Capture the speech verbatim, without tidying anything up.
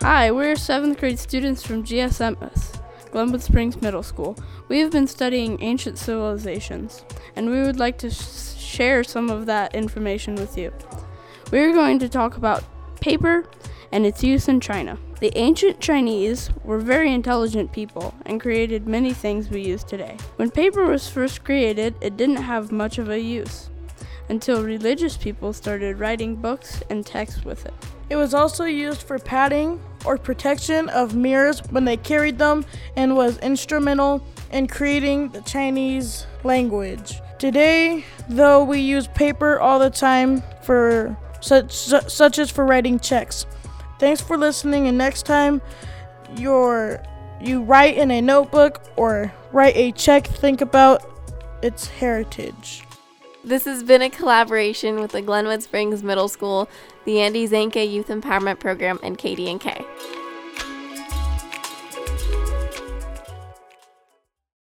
Hi, we're seventh grade students from G S M S, Glenwood Springs Middle School. We have been studying ancient civilizations, and we would like to sh- share some of that information with you. We're going to talk about paper and its use in China. The ancient Chinese were very intelligent people and created many things we use today. When paper was first created, it didn't have much of a use until religious people started writing books and texts with it. It was also used for padding or protection of mirrors when they carried them and was instrumental in creating the Chinese language. Today, though, we use paper all the time for such such as for writing checks. Thanks for listening, and next time you're you write in a notebook or write a check, think about its heritage. This has been a collaboration with the Glenwood Springs Middle School, the Andy Zanke Youth Empowerment Program, and K D and K.